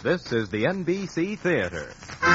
This is the NBC Theater.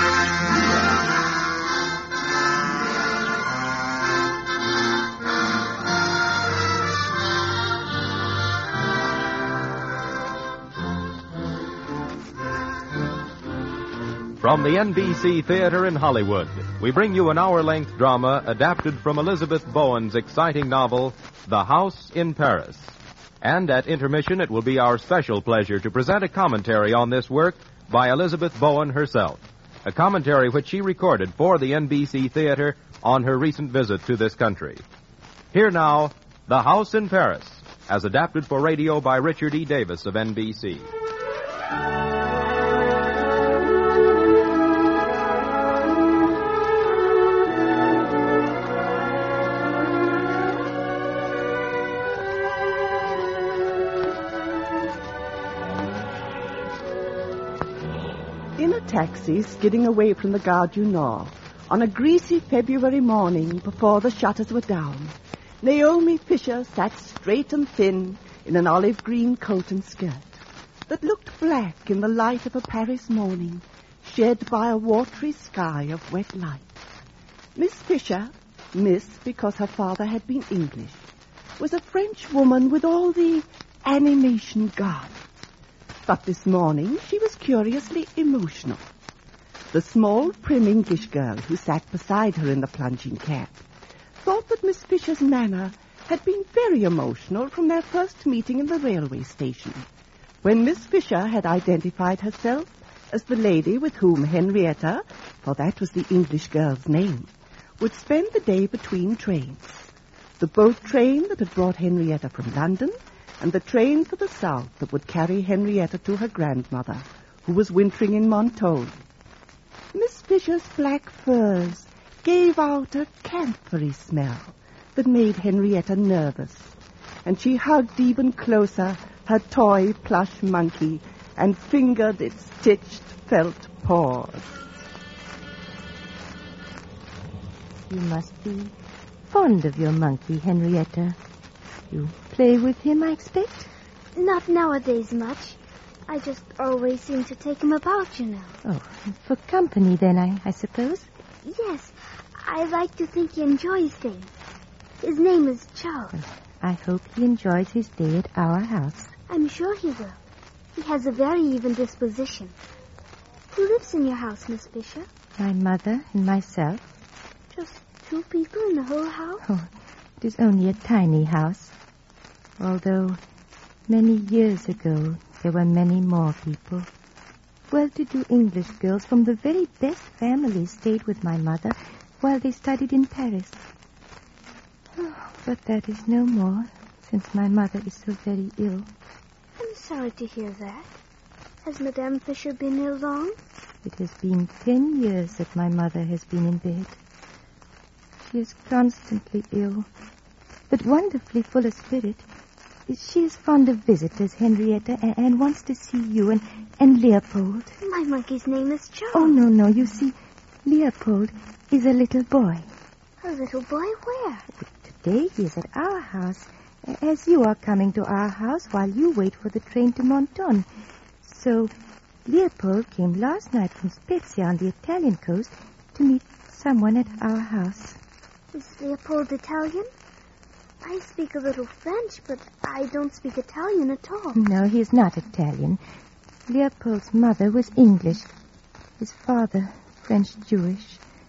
From the NBC Theater in Hollywood, we bring you an hour-length drama adapted from Elizabeth Bowen's exciting novel, The House in Paris. And at intermission, it will be our special pleasure to present a commentary on this work by Elizabeth Bowen herself, a commentary which she recorded for the NBC Theater on her recent visit to this country. Here now, The House in Paris, as adapted for radio by Richard E. Davis of NBC. In a taxi skidding away from the Gare du Nord on a greasy February morning before the shutters were down, Naomi Fisher sat straight and thin in an olive green coat and skirt that looked black in the light of a Paris morning shed by a watery sky of wet light. Miss Fisher, Miss because her father had been English, was a French woman with all the animation gone. But this morning she was curiously emotional. The small, prim English girl who sat beside her in the plunging cab thought that Miss Fisher's manner had been very emotional from their first meeting in the railway station, when Miss Fisher had identified herself as the lady with whom Henrietta, for that was the English girl's name, would spend the day between trains. The boat train that had brought Henrietta from London, and the train for the south that would carry Henrietta to her grandmother, who was wintering in Mentone. Miss Fisher's black furs gave out a camphory smell that made Henrietta nervous, and she hugged even closer her toy plush monkey and fingered its stitched felt paws. You must be fond of your monkey, Henrietta. You play with him, I expect? Not nowadays much. I just always seem to take him about, you know. Oh, for company then, I suppose? Yes, I like to think he enjoys things. His name is Charles. I hope he enjoys his day at our house. I'm sure he will. He has a very even disposition. Who lives in your house, Miss Fisher? My mother and myself. Just two people in the whole house? Oh, it is only a tiny house. Although many years ago there were many more people. Well-to-do English girls from the very best families stayed with my mother while they studied in Paris. Oh, but that is no more, since my mother is so very ill. I'm sorry to hear that. Has Madame Fisher been ill long? It has been 10 years that my mother has been in bed. She is constantly ill, but wonderfully full of spirit. She is fond of visitors, Henrietta, and wants to see you and Leopold. My monkey's name is Charles. Oh, no. You see, Leopold is a little boy. A little boy where? Today he is at our house, as you are coming to our house while you wait for the train to Mentone. So Leopold came last night from Spezia on the Italian coast to meet someone at our house. Is Leopold Italian? I speak a little French, but I don't speak Italian at all. No, he is not Italian. Leopold's mother was English. His father, French-Jewish.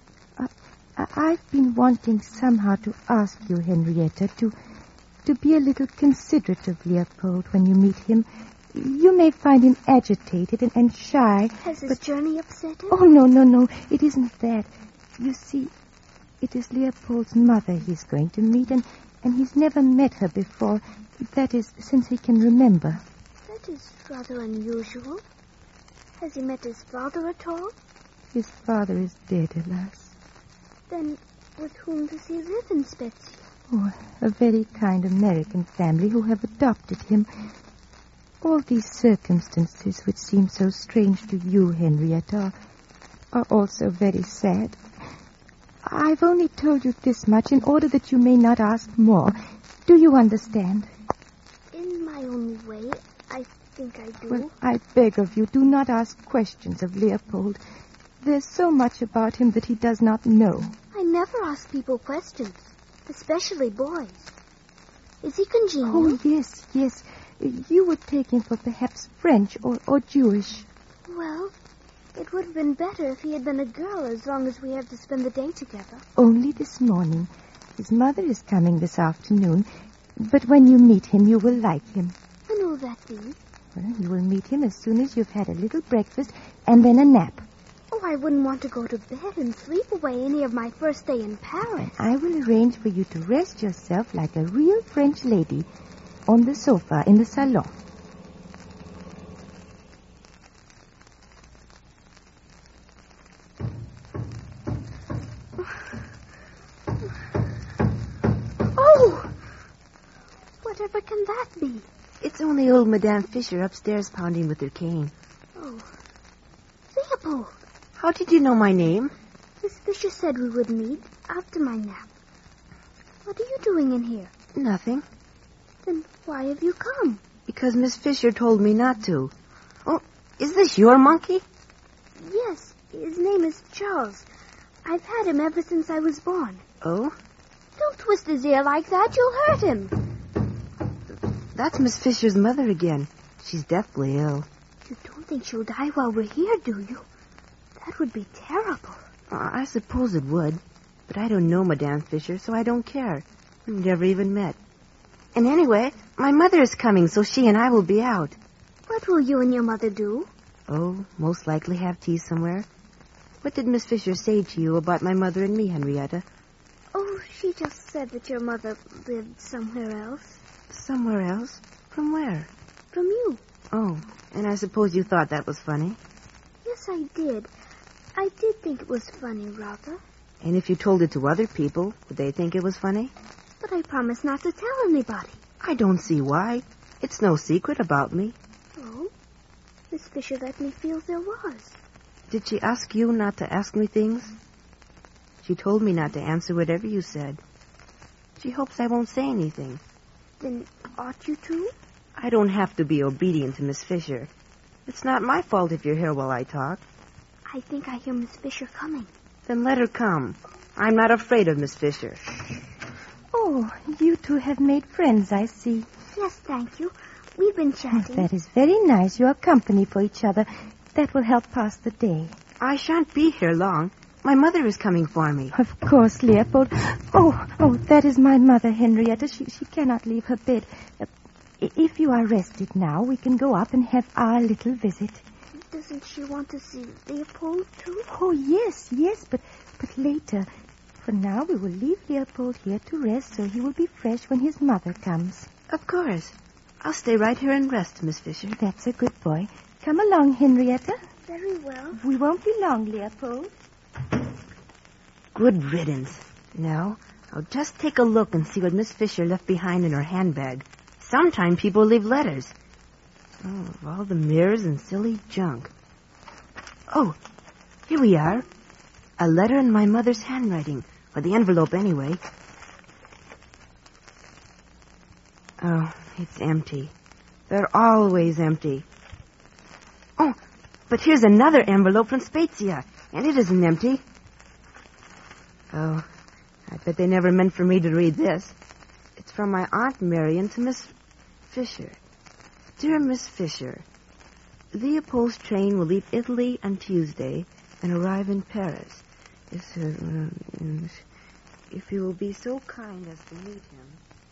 I've been wanting somehow to ask you, Henrietta, to be a little considerate of Leopold when you meet him. You may find him agitated and shy. Has his journey upset him? Oh, no. It isn't that. You see, it is Leopold's mother he's going to meet, and he's never met her before. That is, since he can remember. That is rather unusual. Has he met his father at all? His father is dead, alas. Then with whom does he live in Spezia? Oh, a very kind American family who have adopted him. All these circumstances which seem so strange to you, Henrietta, are also very sad. I've only told you this much in order that you may not ask more. Do you understand? In my own way, I think I do. Well, I beg of you, do not ask questions of Leopold. There's so much about him that he does not know. I never ask people questions, especially boys. Is he congenial? Oh, yes, yes. You would take him for perhaps French or Jewish. Well, it would have been better if he had been a girl, as long as we have to spend the day together. Only this morning. His mother is coming this afternoon, but when you meet him, you will like him. When will that be? Well, you will meet him as soon as you've had a little breakfast and then a nap. Oh, I wouldn't want to go to bed and sleep away any of my first day in Paris. I will arrange for you to rest yourself like a real French lady on the sofa in the salon. Oh! Whatever can that be? It's only old Madame Fisher upstairs pounding with her cane. Oh. Leopold! How did you know my name? Miss Fisher said we would meet after my nap. What are you doing in here? Nothing. Then why have you come? Because Miss Fisher told me not to. Oh, is this your monkey? Yes, his name is Charles. I've had him ever since I was born. Oh? Don't twist his ear like that. You'll hurt him. That's Miss Fisher's mother again. She's deathly ill. You don't think she'll die while we're here, do you? That would be terrible. I suppose it would. But I don't know Madame Fisher, so I don't care. We've never even met. And anyway, my mother is coming, so she and I will be out. What will you and your mother do? Oh, most likely have tea somewhere. What did Miss Fisher say to you about my mother and me, Henrietta? Oh, she just said that your mother lived somewhere else. Somewhere else? From where? From you. Oh, and I suppose you thought that was funny? Yes, I did. I did think it was funny, rather. And if you told it to other people, would they think it was funny? But I promised not to tell anybody. I don't see why. It's no secret about me. Oh? Miss Fisher let me feel there was. Did she ask you not to ask me things? She told me not to answer whatever you said. She hopes I won't say anything. Then ought you to? I don't have to be obedient to Miss Fisher. It's not my fault if you're here while I talk. I think I hear Miss Fisher coming. Then let her come. I'm not afraid of Miss Fisher. Oh, you two have made friends, I see. Yes, thank you. We've been chatting. That is very nice. You are company for each other. That will help pass the day. I shan't be here long. My mother is coming for me. Of course, Leopold. Oh, that is my mother, Henrietta. She cannot leave her bed. If you are rested now, we can go up and have our little visit. Doesn't she want to see Leopold, too? Oh, yes, but later. For now, we will leave Leopold here to rest so he will be fresh when his mother comes. Of course. I'll stay right here and rest, Miss Fisher. That's a good boy. Come along, Henrietta. Very well. We won't be long, Leopold. Good riddance. Now, I'll just take a look and see what Miss Fisher left behind in her handbag. Sometimes people leave letters. Oh, all the mirrors and silly junk. Oh, here we are. A letter in my mother's handwriting. Or the envelope, anyway. Oh, it's empty. They're always empty. Oh, but here's another envelope from Spezia, and it isn't empty. Oh, I bet they never meant for me to read this. It's from my Aunt Marion to Miss Fisher. Dear Miss Fisher, Leopold's train will leave Italy on Tuesday and arrive in Paris. If you will be so kind as to meet him.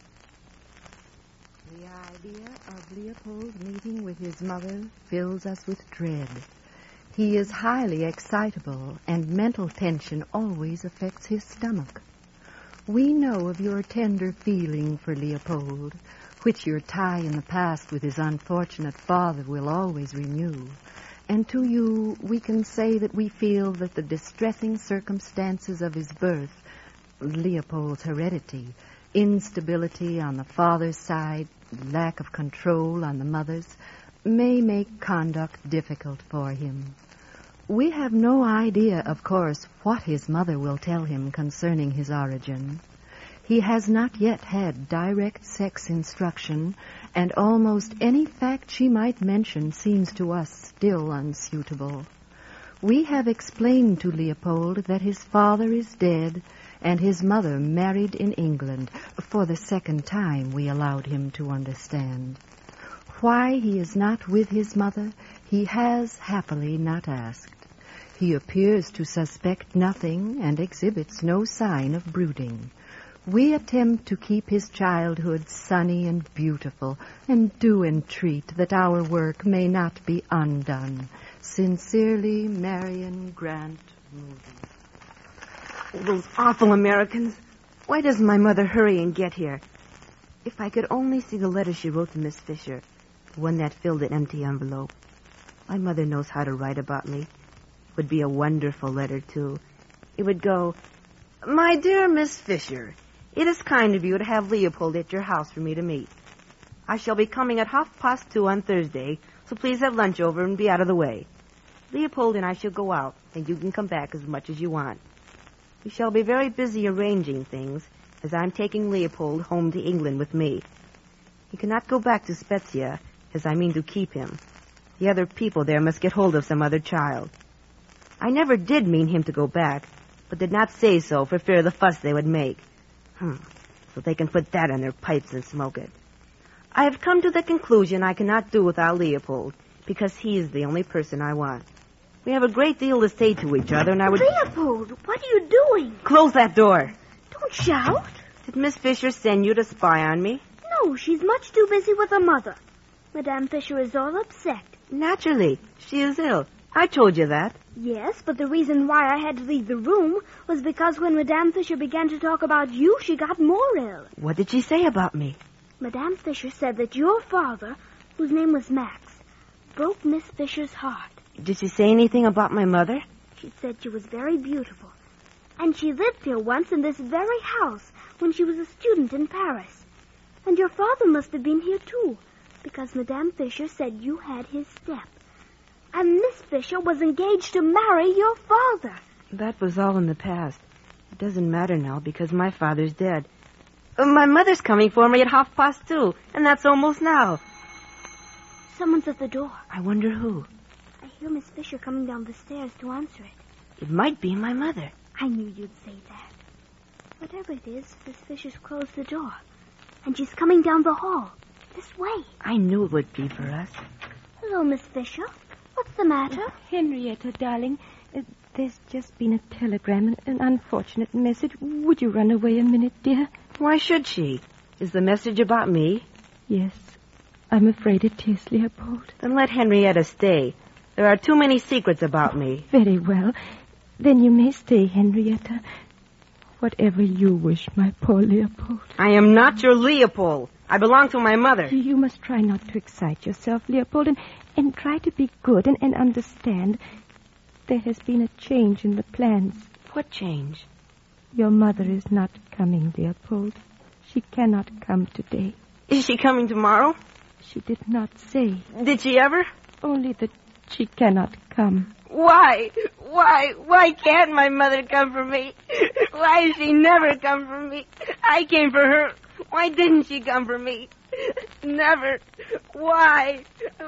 The idea of Leopold meeting with his mother fills us with dread. He is highly excitable, and mental tension always affects his stomach. We know of your tender feeling for Leopold, which your tie in the past with his unfortunate father will always renew. And to you, we can say that we feel that the distressing circumstances of his birth, Leopold's heredity, instability on the father's side, lack of control on the mother's, may make conduct difficult for him. We have no idea, of course, what his mother will tell him concerning his origin. He has not yet had direct sex instruction, and almost any fact she might mention seems to us still unsuitable. We have explained to Leopold that his father is dead and his mother married in England. For the second time, we allowed him to understand. Why he is not with his mother, he has happily not asked. He appears to suspect nothing and exhibits no sign of brooding. We attempt to keep his childhood sunny and beautiful, and do entreat that our work may not be undone. Sincerely, Marion Grant Moody. Those awful Americans. Why doesn't my mother hurry and get here? If I could only see the letter she wrote to Miss Fisher, the one that filled an empty envelope. My mother knows how to write about me. It would be a wonderful letter, too. It would go, "My dear Miss Fisher, it is kind of you to have Leopold at your house for me to meet. I shall be coming at 2:30 on Thursday, so please have lunch over and be out of the way. Leopold and I shall go out, and you can come back as much as you want. We shall be very busy arranging things, as I'm taking Leopold home to England with me. He cannot go back to Spezia, as I mean to keep him. The other people there must get hold of some other child. I never did mean him to go back, but did not say so for fear of the fuss they would make. So they can put that on their pipes and smoke it. I have come to the conclusion I cannot do without Leopold, because he is the only person I want. We have a great deal to say to each other, and I would... Leopold, what are you doing? Close that door. Don't shout. Did Miss Fisher send you to spy on me? No, she's much too busy with her mother. Madame Fisher is all upset. Naturally. She is ill. I told you that. Yes, but the reason why I had to leave the room was because when Madame Fisher began to talk about you, she got more ill. What did she say about me? Madame Fisher said that your father, whose name was Max, broke Miss Fisher's heart. Did she say anything about my mother? She said she was very beautiful. And she lived here once in this very house when she was a student in Paris. And your father must have been here, too, because Madame Fisher said you had his step. And Miss Fisher was engaged to marry your father. That was all in the past. It doesn't matter now because my father's dead. My mother's coming for me at 2:30, and that's almost now. Someone's at the door. I wonder who. I hear Miss Fisher coming down the stairs to answer it. It might be my mother. I knew you'd say that. Whatever it is, Miss Fisher's closed the door. And she's coming down the hall. This way. I knew it would be for us. Hello, Miss Fisher. What's the matter? Henrietta, darling, there's just been a telegram, an unfortunate message. Would you run away a minute, dear? Why should she? Is the message about me? Yes, I'm afraid it is, Leopold. Then let Henrietta stay. There are too many secrets about me. Very well. Then you may stay, Henrietta. Whatever you wish, my poor Leopold. I am not your Leopold. I belong to my mother. You must try not to excite yourself, Leopold, and try to be good and understand. There has been a change in the plans. What change? Your mother is not coming, Leopold. She cannot come today. Is she coming tomorrow? She did not say. Did she ever? Only that she cannot come. Why? Why can't my mother come for me? Why has she never come for me? I came for her. Why didn't she come for me? Never. Why?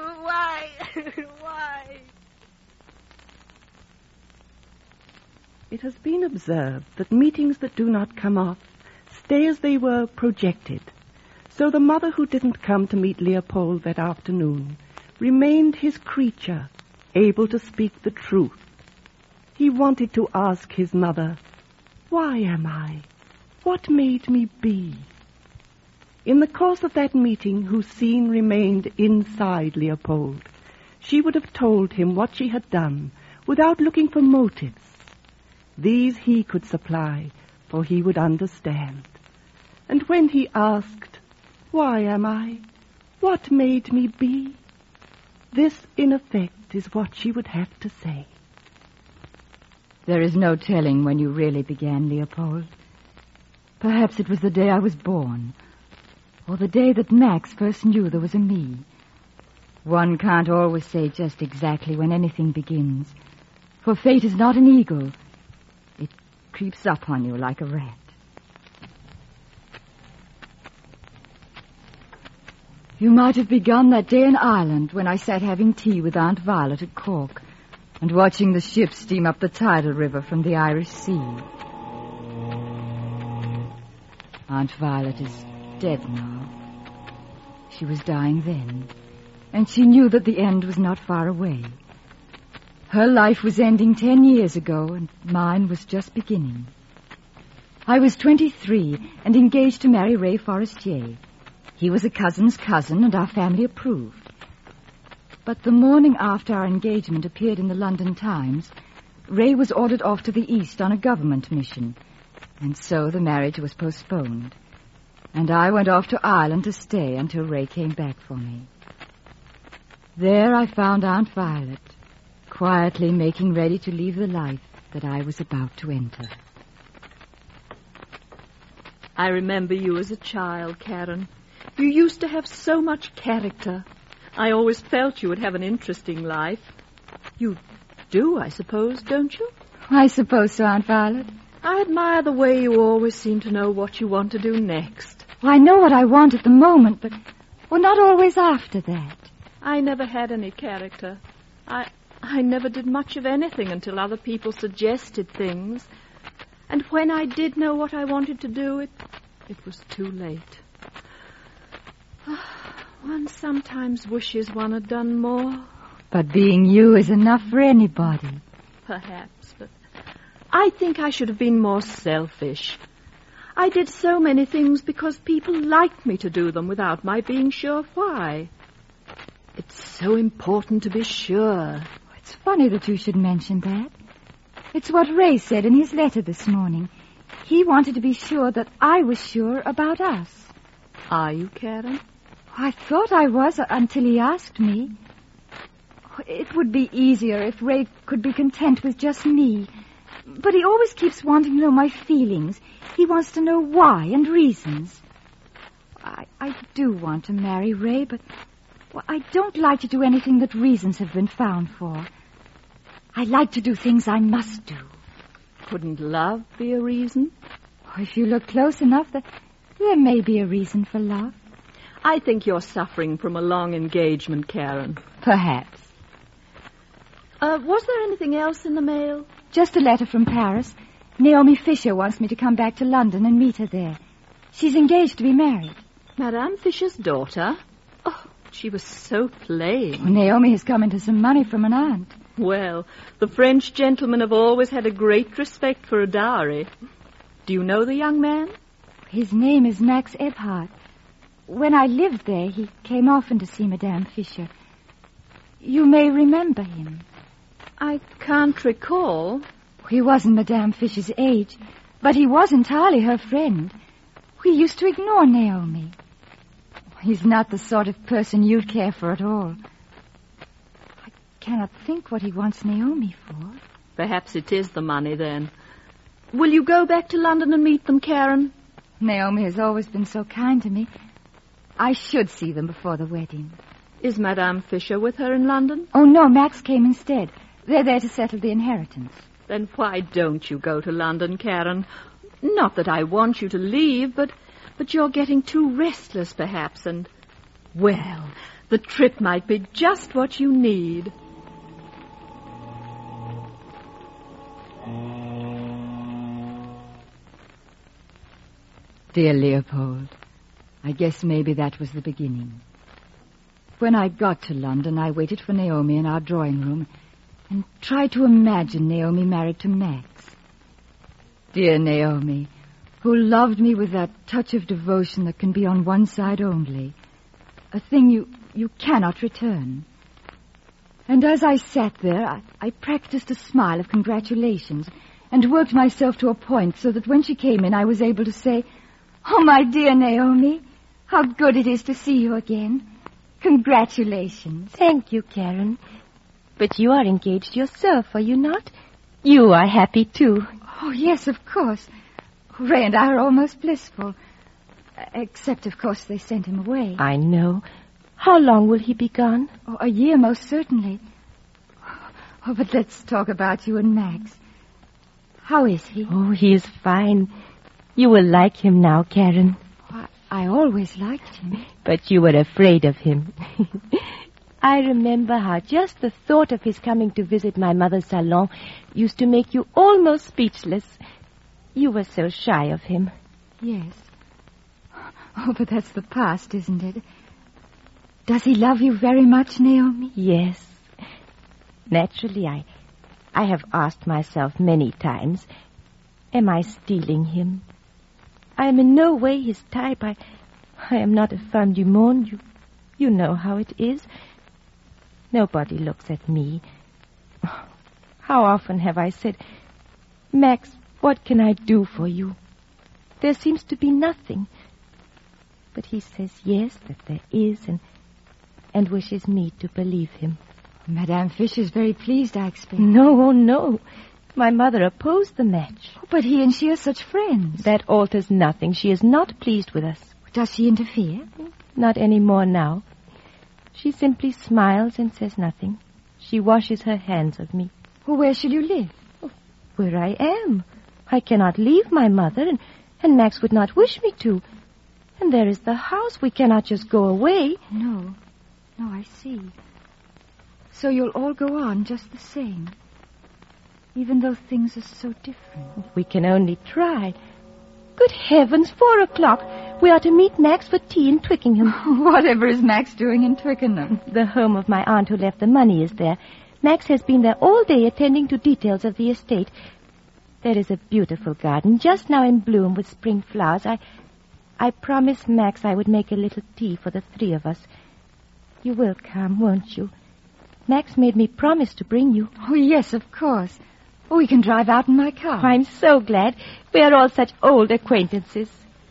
It has been observed that meetings that do not come off stay as they were projected. So the mother who didn't come to meet Leopold that afternoon remained his creature, able to speak the truth. He wanted to ask his mother, "Why am I? What made me be?" In the course of that meeting, whose scene remained inside Leopold, she would have told him what she had done without looking for motives. These he could supply, for he would understand. And when he asked, "Why am I? What made me be?" this, in effect, is what she would have to say. There is no telling when you really began, Leopold. Perhaps it was the day I was born, or the day that Max first knew there was a me. One can't always say just exactly when anything begins, for fate is not an eagle. It creeps up on you like a rat. You might have begun that day in Ireland when I sat having tea with Aunt Violet at Cork and watching the ships steam up the tidal river from the Irish Sea. Aunt Violet is dead now. She was dying then, and she knew that the end was not far away. Her life was ending 10 years ago, and mine was just beginning. I was 23 and engaged to marry Ray Forestier. He was a cousin's cousin, and our family approved. But the morning after our engagement appeared in the London Times, Ray was ordered off to the East on a government mission, and so the marriage was postponed. And I went off to Ireland to stay until Ray came back for me. There I found Aunt Violet, quietly making ready to leave the life that I was about to enter. I remember you as a child, Karen. You used to have so much character. I always felt you would have an interesting life. You do, I suppose, don't you? I suppose so, Aunt Violet. I admire the way you always seem to know what you want to do next. Well, I know what I want at the moment, but not always after that. I never had any character. I never did much of anything until other people suggested things. And when I did know what I wanted to do, it was too late. One sometimes wishes one had done more. But being you is enough for anybody. Perhaps, but I think I should have been more selfish. I did so many things because people liked me to do them without my being sure why. It's so important to be sure. It's funny that you should mention that. It's what Ray said in his letter this morning. He wanted to be sure that I was sure about us. Are you, Karen? I thought I was until he asked me. It would be easier if Ray could be content with just me. But he always keeps wanting to know my feelings. He wants to know why and reasons. I do want to marry Ray, but I don't like to do anything that reasons have been found for. I like to do things I must do. Couldn't love be a reason? If you look close enough, there may be a reason for love. I think you're suffering from a long engagement, Karen. Perhaps. Was there anything else in the mail? Just a letter from Paris. Naomi Fisher wants me to come back to London and meet her there. She's engaged to be married. Madame Fisher's daughter? Oh, she was so plain. Naomi has come into some money from an aunt. Well, the French gentlemen have always had a great respect for a dowry. Do you know the young man? His name is Max Ebhardt. When I lived there, he came often to see Madame Fisher. You may remember him. I can't recall. He wasn't Madame Fisher's age, but he was entirely her friend. We used to ignore Naomi. He's not the sort of person you'd care for at all. I cannot think what he wants Naomi for. Perhaps it is the money, then. Will you go back to London and meet them, Karen? Naomi has always been so kind to me. I should see them before the wedding. Is Madame Fisher with her in London? Oh, no, Max came instead. They're there to settle the inheritance. Then why don't you go to London, Karen? Not that I want you to leave, but you're getting too restless, perhaps, and, well, the trip might be just what you need. Dear Leopold, I guess maybe that was the beginning. When I got to London, I waited for Naomi in our drawing room and tried to imagine Naomi married to Max. Dear Naomi, who loved me with that touch of devotion that can be on one side only, a thing you cannot return. And as I sat there, I practiced a smile of congratulations and worked myself to a point so that when she came in, I was able to say, "Oh, my dear Naomi, how good it is to see you again. Congratulations." Thank you, Karen. But you are engaged yourself, are you not? You are happy, too. Oh, yes, of course. Ray and I are almost blissful. Except, of course, they sent him away. I know. How long will he be gone? Oh, a year, most certainly. Oh, but let's talk about you and Max. How is he? Oh, he is fine. You will like him now, Karen. Oh, I always liked him. But you were afraid of him. I remember how just the thought of his coming to visit my mother's salon used to make you almost speechless. You were so shy of him. Yes. Oh, but that's the past, isn't it? Does he love you very much, Naomi? Yes. Naturally, I have asked myself many times, am I stealing him? I am in no way his type. I am not a femme du monde. You know how it is. Nobody looks at me. How often have I said, Max, what can I do for you? There seems to be nothing. But he says yes, that there is, and wishes me to believe him. Madame Fisher's very pleased, I expect. No, no. My mother opposed the match. But he and she are such friends. That alters nothing. She is not pleased with us. Does she interfere? Not any more now. She simply smiles and says nothing. She washes her hands of me. Well, where shall you live? Where I am. I cannot leave my mother, and Max would not wish me to. And there is the house. We cannot just go away. No, I see. So you'll all go on just the same, even though things are so different. We can only try. Good heavens, 4:00. We are to meet Max for tea in Twickenham. Whatever is Max doing in Twickenham? The home of my aunt who left the money is there. Max has been there all day attending to details of the estate. There is a beautiful garden just now in bloom with spring flowers. I promised Max I would make a little tea for the three of us. You will come, won't you? Max made me promise to bring you. Oh, yes, of course. We can drive out in my car. Oh, I'm so glad. We are all such old acquaintances.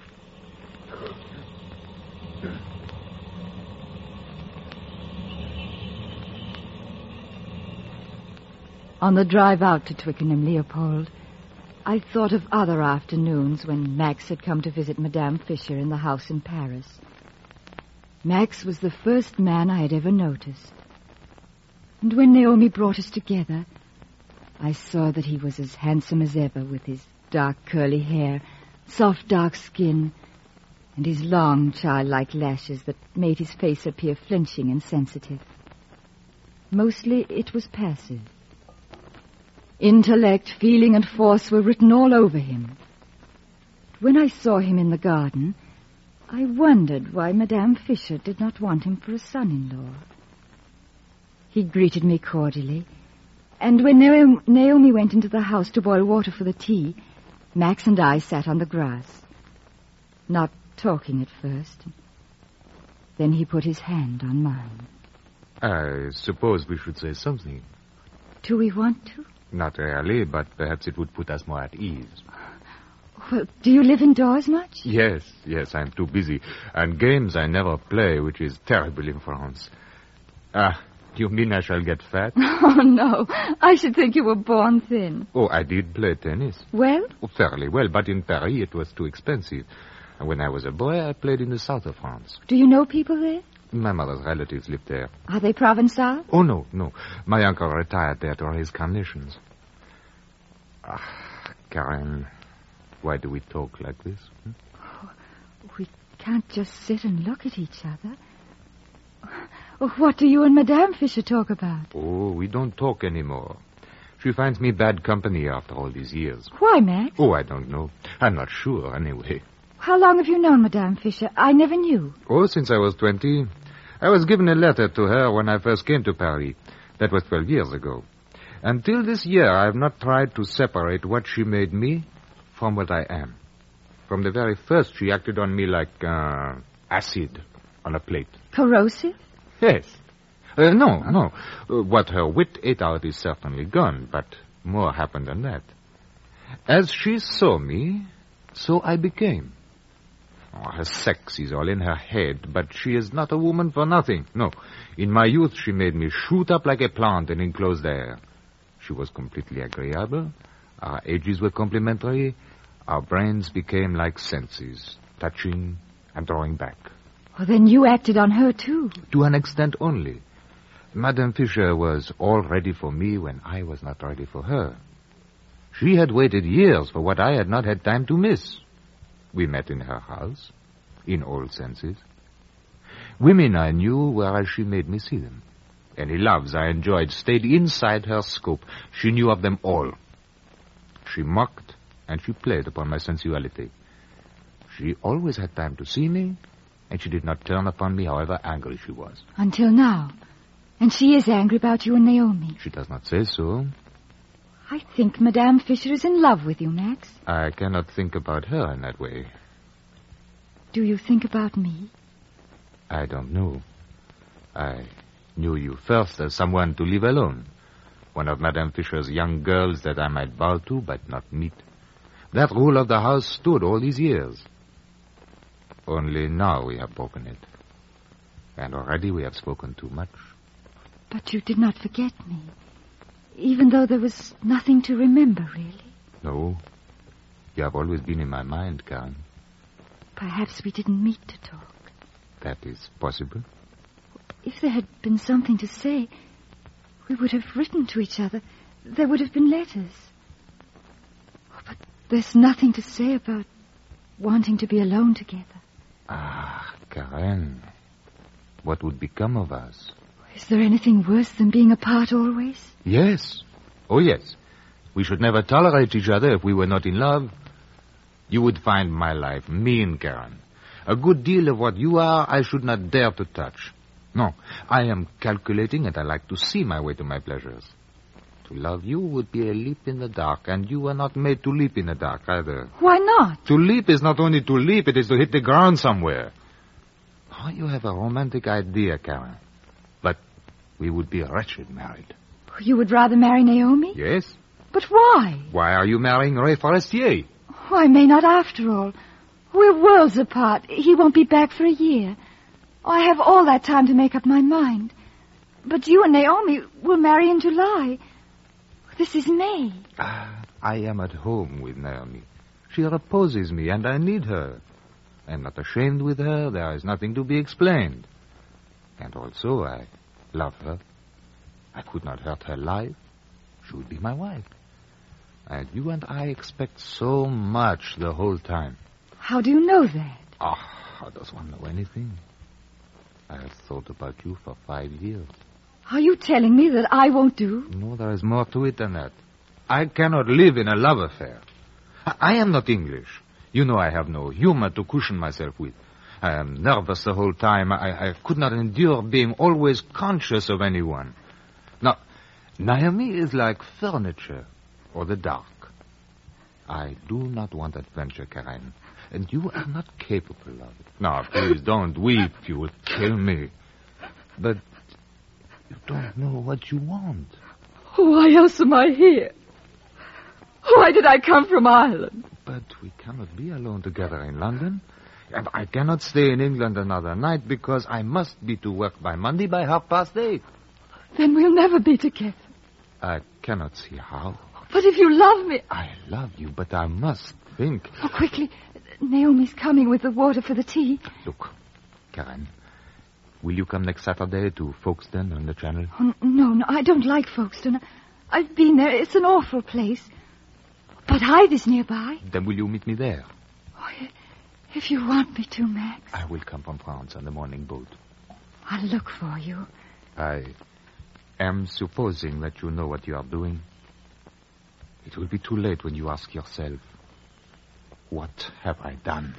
On the drive out to Twickenham, Leopold, I thought of other afternoons when Max had come to visit Madame Fisher in the house in Paris. Max was the first man I had ever noticed. And when Naomi brought us together, I saw that he was as handsome as ever with his dark curly hair, soft dark skin, and his long childlike lashes that made his face appear flinching and sensitive. Mostly it was passive. Intellect, feeling, and force were written all over him. When I saw him in the garden, I wondered why Madame Fisher did not want him for a son-in-law. He greeted me cordially, and when Naomi went into the house to boil water for the tea, Max and I sat on the grass, not talking at first. Then he put his hand on mine. I suppose we should say something. Do we want to? Not really, but perhaps it would put us more at ease. Well, do you live indoors much? Yes, I'm too busy. And games I never play, which is terrible in France. You mean I shall get fat? Oh, no. I should think you were born thin. Oh, I did play tennis. Well? Oh, fairly well, but in Paris it was too expensive. And when I was a boy, I played in the south of France. Do you know people there? My mother's relatives lived there. Are they Provençal? Oh, no. My uncle retired there to raise carnations. Karen, why do we talk like this? Oh, we can't just sit and look at each other. What do you and Madame Fisher talk about? Oh, we don't talk anymore. She finds me bad company after all these years. Why, Max? Oh, I don't know. I'm not sure, anyway. How long have you known Madame Fisher? I never knew. Oh, since I was 20. I was given a letter to her when I first came to Paris. That was 12 years ago. Until this year, I have not tried to separate what she made me from what I am. From the very first, she acted on me like acid on a plate. Corrosive? Yes. No. What her wit ate out is certainly gone, but more happened than that. As she saw me, so I became. Oh, her sex is all in her head, but she is not a woman for nothing. No. In my youth, she made me shoot up like a plant in enclosed air. She was completely agreeable. Our ages were complementary. Our brains became like senses, touching and drawing back. Well, then you acted on her, too. To an extent only. Madame Fisher was all ready for me when I was not ready for her. She had waited years for what I had not had time to miss. We met in her house. in all senses. Women I knew whereas she made me see them. Any loves I enjoyed stayed inside her scope. She knew of them all. She mocked and she played upon my sensuality. She always had time to see me, and she did not turn upon me however angry she was. Until now. And she is angry about you and Naomi. She does not say so. I think Madame Fisher is in love with you, Max. I cannot think about her in that way. Do you think about me? I don't know. I knew you first as someone to leave alone. One of Madame Fisher's young girls that I might bow to but not meet. That rule of the house stood all these years. Only now we have broken it. And already we have spoken too much. But you did not forget me. Even though there was nothing to remember, really. No. You have always been in my mind, Karen. Perhaps we didn't meet to talk. That is possible. If there had been something to say, we would have written to each other. There would have been letters. But there's nothing to say about wanting to be alone together. Ah, Karen. What would become of us? Is there anything worse than being apart always? Yes. Oh, yes. We should never tolerate each other if we were not in love. You would find my life mean, Karen. A good deal of what you are, I should not dare to touch. No, I am calculating and I like to see my way to my pleasures. To love you would be a leap in the dark, and you were not made to leap in the dark either. Why not? To leap is not only to leap, it is to hit the ground somewhere. Oh, you have a romantic idea, Karen. But we would be wretched married. You would rather marry Naomi? Yes. But why? Why are you marrying Ray Forestier? Oh, I may not after all. We're worlds apart. He won't be back for a year. Oh, I have all that time to make up my mind. But you and Naomi will marry in July. This is May. I am at home with Naomi. She reposes me, and I need her. I am not ashamed with her. There is nothing to be explained. And also, I love her. I could not hurt her life. She would be my wife. And you and I expect so much the whole time. How do you know that? How does one know anything? I have thought about you for 5 years. Are you telling me that I won't do? No, there is more to it than that. I cannot live in a love affair. I am not English. You know I have no humor to cushion myself with. I am nervous the whole time. I could not endure being always conscious of anyone. Now, Naomi is like furniture or the dark. I do not want adventure, Karen. And you are not capable of it. Now, please don't weep. You will kill me. But you don't know what you want. Why else am I here? Why did I come from Ireland? But we cannot be alone together in London. I cannot stay in England another night because I must be to work by Monday by 8:30. Then we'll never be together. I cannot see how. But if you love me... I love you, but I must think. Oh, quickly. Naomi's coming with the water for the tea. Look, Karen, will you come next Saturday to Folkestone on the Channel? Oh, no, I don't like Folkestone. I've been there. It's an awful place. But Hythe is nearby. Then will you meet me there? Oh, if you want me to, Max. I will come from France on the morning boat. I'll look for you. I am supposing that you know what you are doing. It will be too late when you ask yourself, what have I done?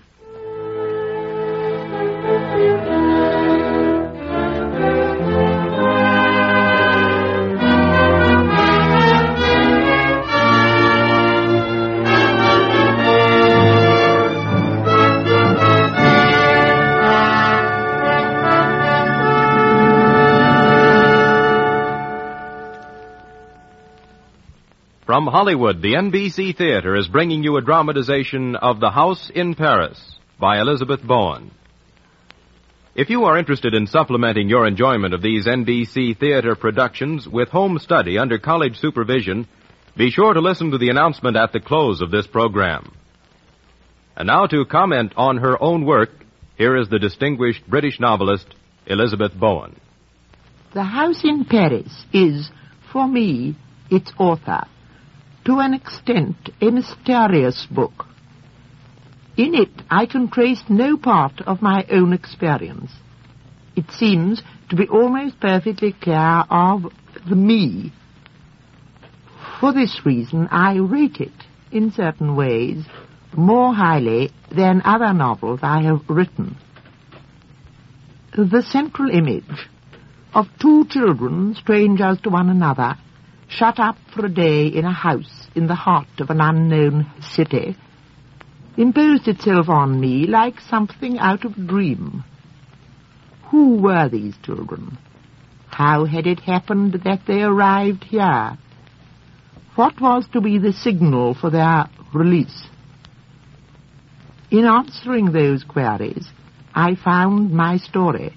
From Hollywood, the NBC Theater is bringing you a dramatization of The House in Paris by Elizabeth Bowen. If you are interested in supplementing your enjoyment of these NBC Theater productions with home study under college supervision, be sure to listen to the announcement at the close of this program. And now to comment on her own work, here is the distinguished British novelist, Elizabeth Bowen. The House in Paris is, for me, its author, to an extent, a mysterious book. In it, I can trace no part of my own experience. It seems to be almost perfectly clear of the me. For this reason, I rate it, in certain ways, more highly than other novels I have written. The central image of two children, strangers to one another, shut up for a day in a house in the heart of an unknown city, imposed itself on me like something out of a dream. Who were these children? How had it happened that they arrived here? What was to be the signal for their release? In answering those queries, I found my story.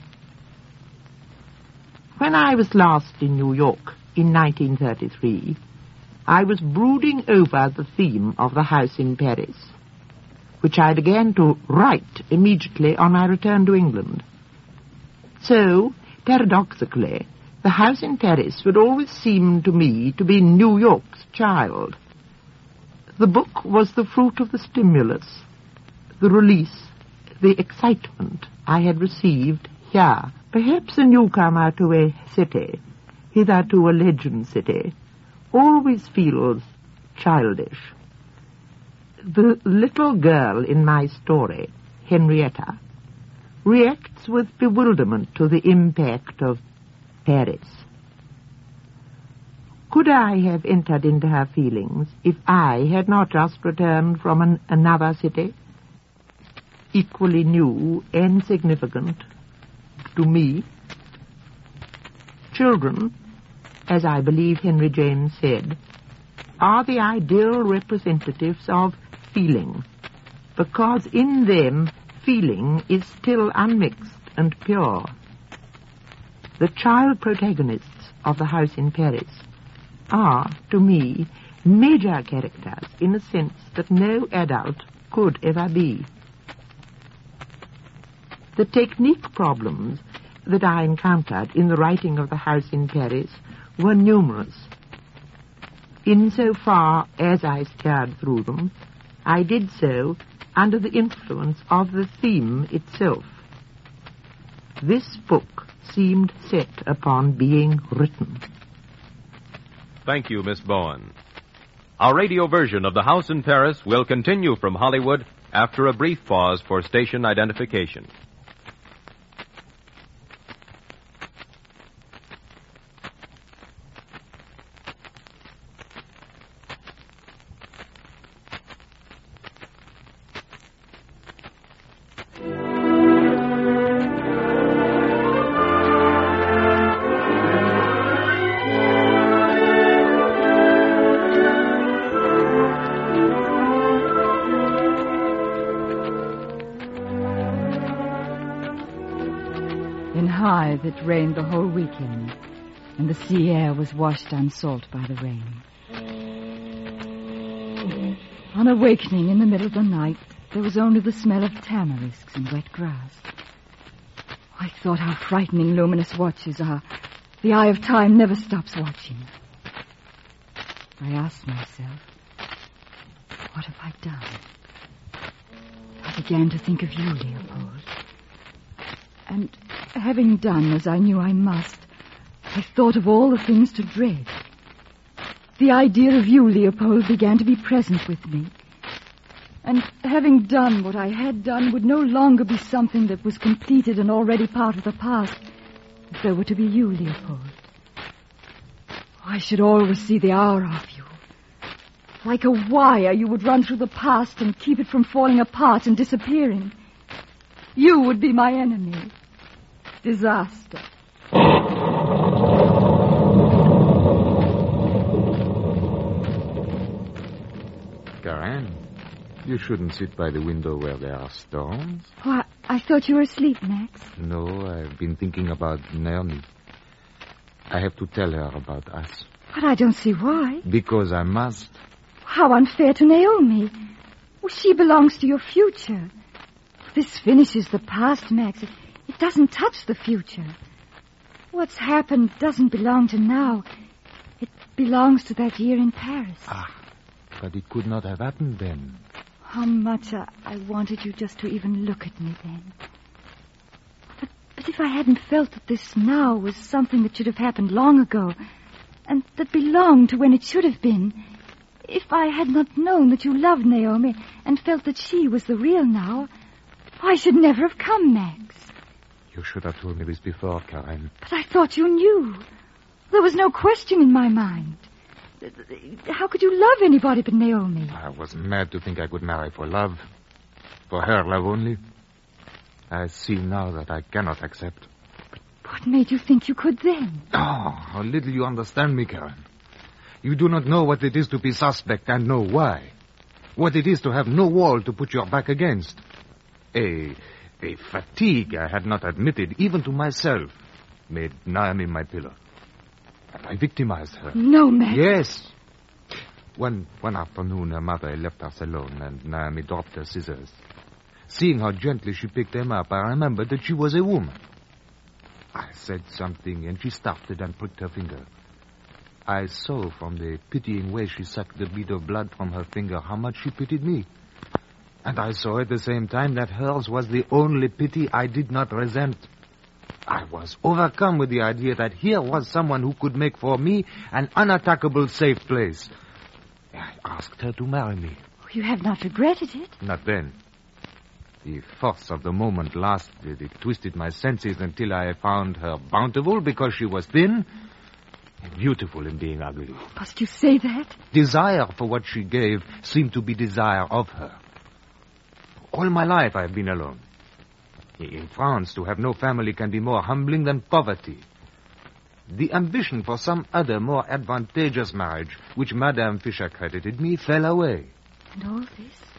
When I was last in New York in 1933, I was brooding over the theme of the house in Paris, which I began to write immediately on my return to England. So, paradoxically, the house in Paris would always seem to me to be New York's child. The book was the fruit of the stimulus, the release, the excitement I had received here. Perhaps a newcomer to a city, hitherto a legend city, always feels childish. The little girl in my story, Henrietta, reacts with bewilderment to the impact of Paris. Could I have entered into her feelings if I had not just returned from another city, equally new and significant to me? Children, as I believe Henry James said, are the ideal representatives of feeling, because in them feeling is still unmixed and pure. The child protagonists of the house in Paris are, to me, major characters in a sense that no adult could ever be. The technique problems that I encountered in the writing of the house in Paris were numerous. Insofar as I steered through them, I did so under the influence of the theme itself. This book seemed set upon being written. Thank you, Miss Bowen. Our radio version of The House in Paris will continue from Hollywood after a brief pause for station identification. In Hythe, it rained the whole weekend, and the sea air was washed unsalt by the rain. On awakening in the middle of the night, there was only the smell of tamarisks and wet grass. I thought how frightening luminous watches are. The eye of time never stops watching. I asked myself, what have I done? I began to think of you, Leopold. And having done as I knew I must, I thought of all the things to dread. The idea of you, Leopold, began to be present with me. And having done what I had done would no longer be something that was completed and already part of the past, if there were to be you, Leopold. I should always see the hour of you. Like a wire, you would run through the past and keep it from falling apart and disappearing. You would be my enemy. Disaster. Karen, you shouldn't sit by the window where there are storms. Why, I thought you were asleep, Max. No, I've been thinking about Naomi. I have to tell her about us. But I don't see why. Because I must. How unfair to Naomi. Well, she belongs to your future. This finishes the past, Max. It doesn't touch the future. What's happened doesn't belong to now. It belongs to that year in Paris. Ah, but it could not have happened then. how much I wanted you just to even look at me then. But if I hadn't felt that this now was something that should have happened long ago, and that belonged to when it should have been, if I had not known that you loved Naomi and felt that she was the real now, I should never have come, Max. You should have told me this before, Karen. But I thought you knew. There was no question in my mind. How could you love anybody but Naomi? I was mad to think I could marry for love. For her love only. I see now that I cannot accept. But what made you think you could then? Oh, how little you understand me, Karen. You do not know what it is to be suspect and know why. What it is to have no wall to put your back against. A fatigue I had not admitted, even to myself, made Naomi my pillow. And I victimized her. No, Max. Yes. One afternoon, her mother left us alone, and Naomi dropped her scissors. Seeing how gently she picked them up, I remembered that she was a woman. I said something, and she started and pricked her finger. I saw from the pitying way she sucked the bead of blood from her finger how much she pitied me. And I saw at the same time that hers was the only pity I did not resent. I was overcome with the idea that here was someone who could make for me an unattackable safe place. I asked her to marry me. You have not regretted it? Not then. The force of the moment lasted. It twisted my senses until I found her bountiful because she was thin and beautiful in being ugly. Must you say that? Desire for what she gave seemed to be desire of her. All my life I have been alone. In France, to have no family can be more humbling than poverty. The ambition for some other, more advantageous marriage, which Madame Fisher credited me, fell away. And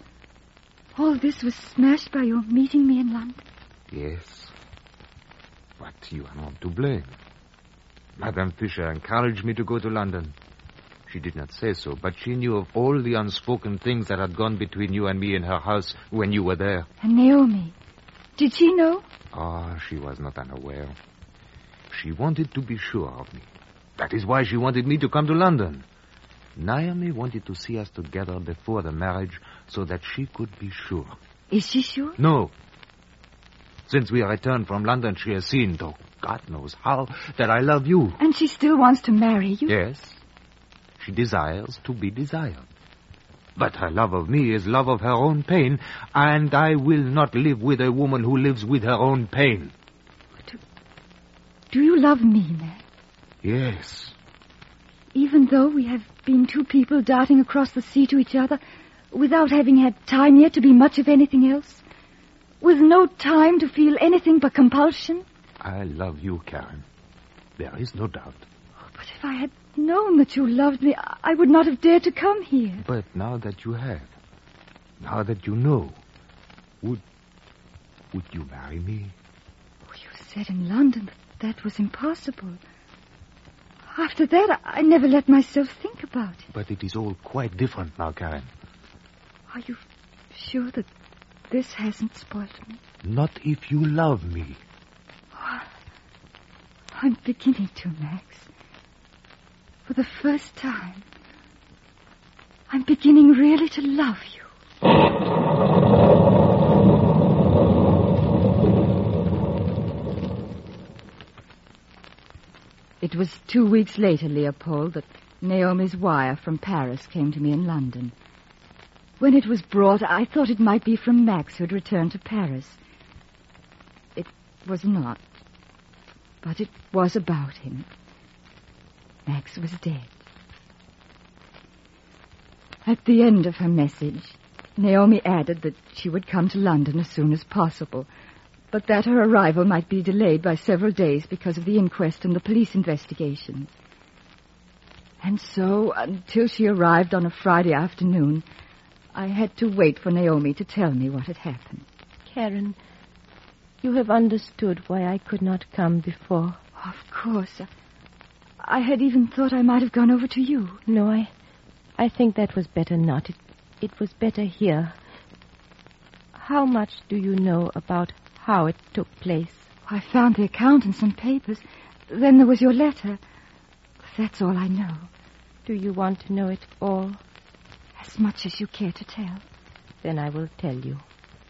all this was smashed by your meeting me in London? Yes. But you are not to blame. Madame Fisher encouraged me to go to London. She did not say so, but she knew of all the unspoken things that had gone between you and me in her house when you were there. And Naomi, did she know? Oh, she was not unaware. She wanted to be sure of me. That is why she wanted me to come to London. Naomi wanted to see us together before the marriage so that she could be sure. Is she sure? No. Since we returned from London, she has seen, though God knows how, that I love you. And she still wants to marry you? Yes. She desires to be desired. But her love of me is love of her own pain, and I will not live with a woman who lives with her own pain. Do you love me, Matt? Yes. Even though we have been two people darting across the sea to each other, without having had time yet to be much of anything else? With no time to feel anything but compulsion? I love you, Karen. There is no doubt. But if I had known that you loved me, I would not have dared to come here. But now that you have, now that you know, would you marry me? Oh, you said in London that was impossible. After that, I never let myself think about it. But it is all quite different now, Karen. Are you sure that this hasn't spoiled me? Not if you love me. Oh, I'm beginning to, Max. For the first time, I'm beginning really to love you. It was 2 weeks later, Leopold, that Naomi's wire from Paris came to me in London. When it was brought, I thought it might be from Max, who had returned to Paris. It was not, but it was about him. Max was dead. At the end of her message, Naomi added that she would come to London as soon as possible, but that her arrival might be delayed by several days because of the inquest and the police investigation. And so, until she arrived on a Friday afternoon, I had to wait for Naomi to tell me what had happened. Karen, you have understood why I could not come before. Of course. I had even thought I might have gone over to you. No, I think that was better not. It was better here. How much do you know about how it took place? I found the account and some papers. Then there was your letter. That's all I know. Do you want to know it all? As much as you care to tell. Then I will tell you.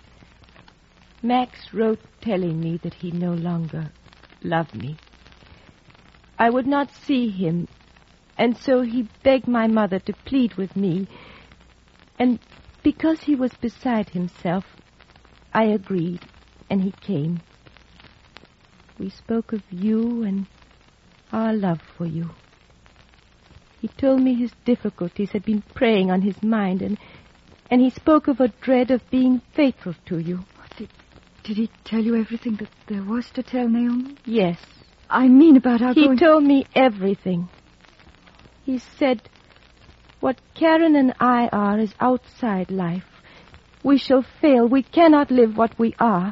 Max wrote telling me that he no longer loved me. I would not see him, and so he begged my mother to plead with me. And because he was beside himself, I agreed, and he came. We spoke of you and our love for you. He told me his difficulties had been preying on his mind, and he spoke of a dread of being faithful to you. Did he tell you everything that there was to tell, Naomi? Yes. I mean about our He told me everything. He said, what Karen and I are is outside life. We shall fail. We cannot live what we are.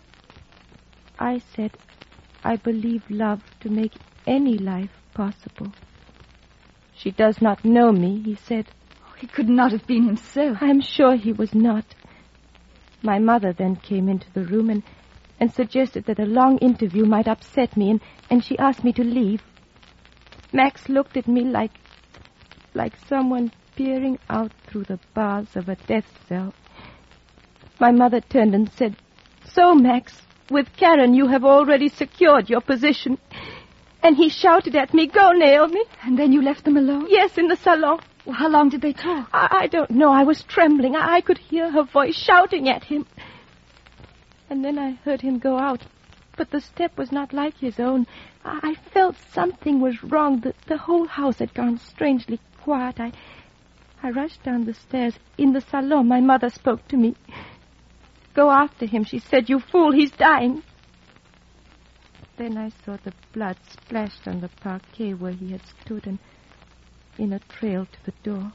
I said, I believe love to make any life possible. She does not know me, he said. He could not have been himself. I am sure he was not. My mother then came into the room and suggested that a long interview might upset me, and she asked me to leave. Max looked at me like someone peering out through the bars of a death cell. My mother turned and said, so, Max, with Karen you have already secured your position. And he shouted at me, go, Naomi. And then you left them alone? Yes, in the salon. Well, how long did they talk? I don't know. I was trembling. I could hear her voice shouting at him. And then I heard him go out. But the step was not like his own. I felt something was wrong. The whole house had gone strangely quiet. I rushed down the stairs. In the salon, my mother spoke to me. Go after him, she said. You fool, he's dying. Then I saw the blood splashed on the parquet where he had stood and in a trail to the door.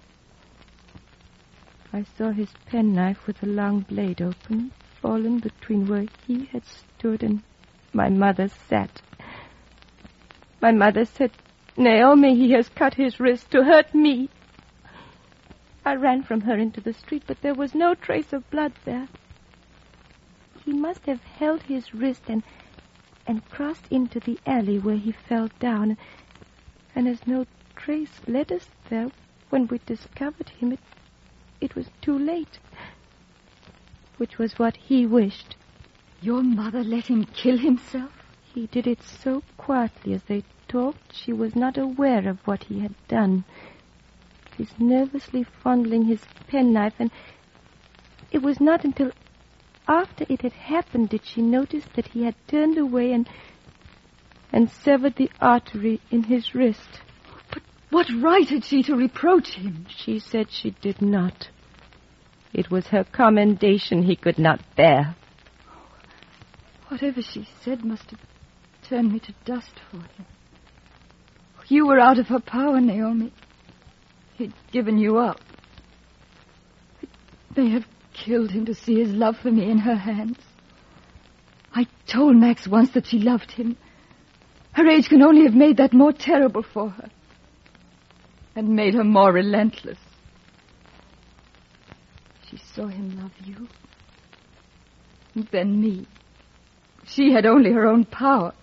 I saw his penknife with the long blade open, fallen between where he had stood and my mother sat. My mother said, Naomi, he has cut his wrist to hurt me. I ran from her into the street, but there was no trace of blood there. He must have held his wrist and crossed into the alley where he fell down. And as no trace led us there, when we discovered him, it was too late. Which was what he wished. Your mother let him kill himself? He did it so quietly as they talked, she was not aware of what he had done. He was nervously fondling his penknife, and it was not until after it had happened did she notice that he had turned away and severed the artery in his wrist. But what right had she to reproach him? She said she did not. It was her commendation he could not bear. Whatever she said must have turned me to dust for him. You were out of her power, Naomi. He'd given you up. It may have killed him to see his love for me in her hands. I told Max once that she loved him. Her age can only have made that more terrible for her. And made her more relentless. She saw him love you. And then me. She had only her own power.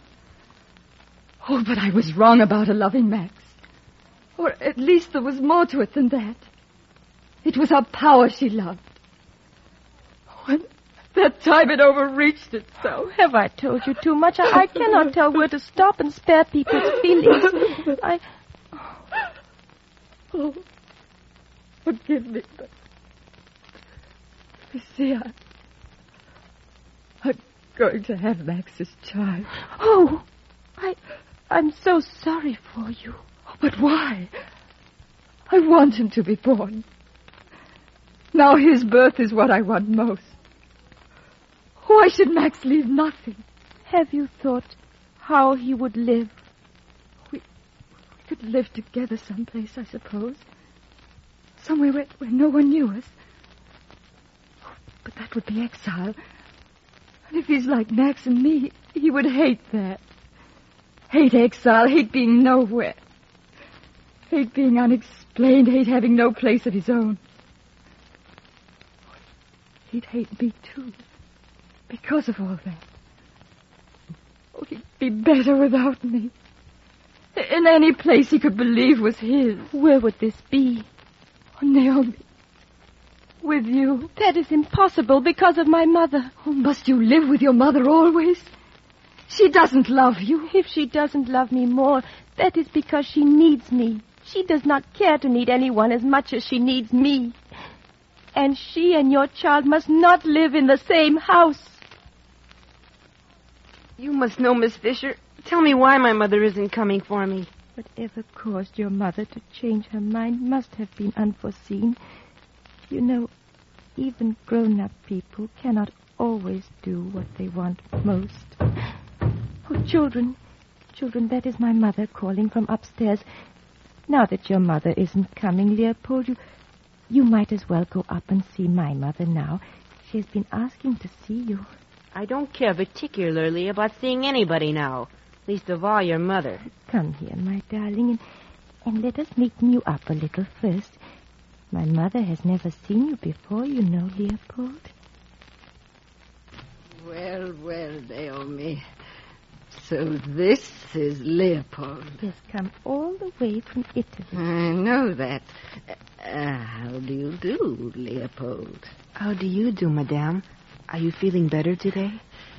Oh, but I was wrong about her loving Max. Or at least there was more to it than that. It was her power she loved. When that time it overreached itself. Have I told you too much? I cannot tell where to stop and spare people's feelings. Oh, forgive me, but you see, I'm going to have Max's child. Oh, I'm so sorry for you. But why? I want him to be born. Now his birth is what I want most. Why should Max leave nothing? Have you thought how he would live? We could live together someplace, I suppose. Somewhere where no one knew us. But that would be exile. And if he's like Max and me, he would hate that. Hate exile, hate being nowhere. Hate being unexplained, hate having no place of his own. He'd hate me, too, because of all that. Oh, he'd be better without me. In any place he could believe was his. Where would this be? Oh, Naomi, With you. That is impossible because of my mother. Oh, must you live with your mother always? She doesn't love you. If she doesn't love me more, that is because she needs me. She does not care to need anyone as much as she needs me. And she and your child must not live in the same house. You must know, Miss Fisher. Tell me why my mother isn't coming for me. Whatever caused your mother to change her mind must have been unforeseen. You know, even grown-up people cannot always do what they want most. Oh, children, that is my mother calling from upstairs. Now that your mother isn't coming, Leopold, you might as well go up and see my mother now. She has been asking to see you. I don't care particularly about seeing anybody now, least of all your mother. Come here, my darling, and let us neaten you up a little first. My mother has never seen you before, you know, Leopold. Well, Naomi. So this is Leopold. He has come all the way from Italy. I know that. How do you do, Leopold? How do you do, Madame? Are you feeling better today?